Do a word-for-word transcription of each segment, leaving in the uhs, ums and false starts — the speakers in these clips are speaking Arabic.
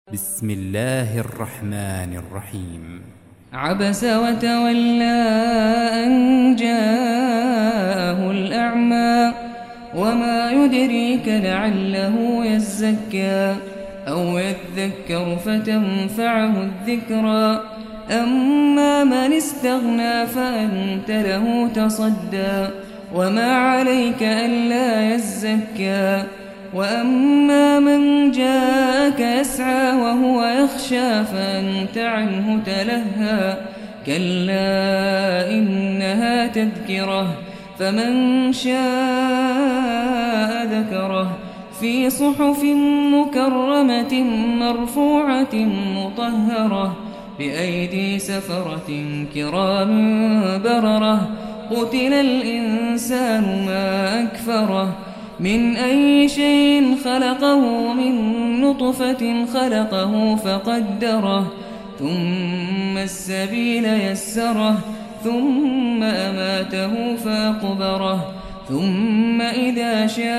بسم الله الرحمن الرحيم. عبس وتولى أن جاءه الأعمى وما يدريك لعله يزكى أو يذكر فتنفعه الذكرى أما من استغنى فأنت له تصدى وما عليك ألا يزكى وأما من جاءك يسعى وهو يخشى فأنت عنه تلهى كلا إنها تذكرة فمن شاء ذكره في صحف مكرمة مرفوعة مطهرة بأيدي سفرة كرام بررة قتل الإنسان ما أكفره من أي شيء خلقه من نطفة خلقه فقدره ثم السبيل يسره ثم أماته فأقبره ثم إذا شاء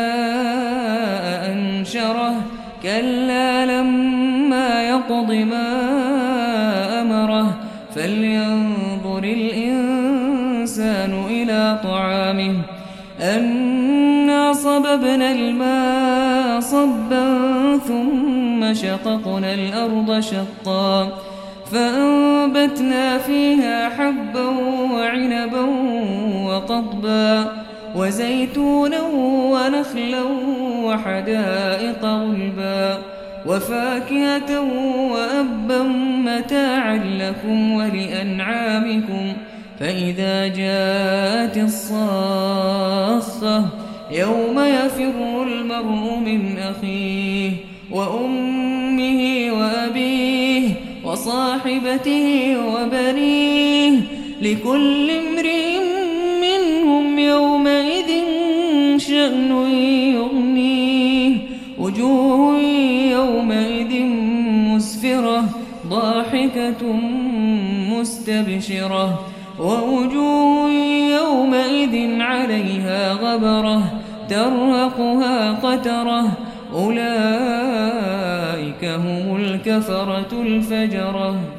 أنشره كلا لما يقض ما أمره فلينظر الإنسان إلى طعامه أنا صببنا الماء صبا ثم شققنا الأرض شقا فأنبتنا فيها حبا وعنبا وقضبا وزيتونا ونخلا وحدائق غلبا وفاكهة وأبا متاعا لكم ولأنعامكم فإذا جاءت الصاخة يوم يفر المرء من أخيه وأمه وأبيه وصاحبته وبنيه لكل امرئ منهم يومئذ شأن يغنيه وجوه يومئذ مسفرة ضاحكة مستبشرة ووجوه يومئذ عليها غبرة ترهقها قترة أولئك هم الكفرة الفجرة.